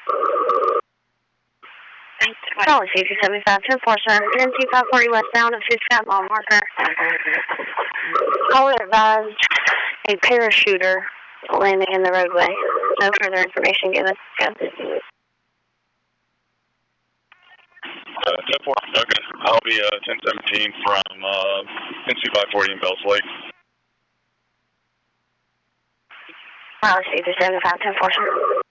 Policy 275 to enforcement. NC 540 westbound of 6 mile marker. Caller advised a parachuter landing in the roadway. No further information given. Go. 10-4, okay. I'll be 1017 from NC 540 in Bells Lake. Policy 275 to enforcement.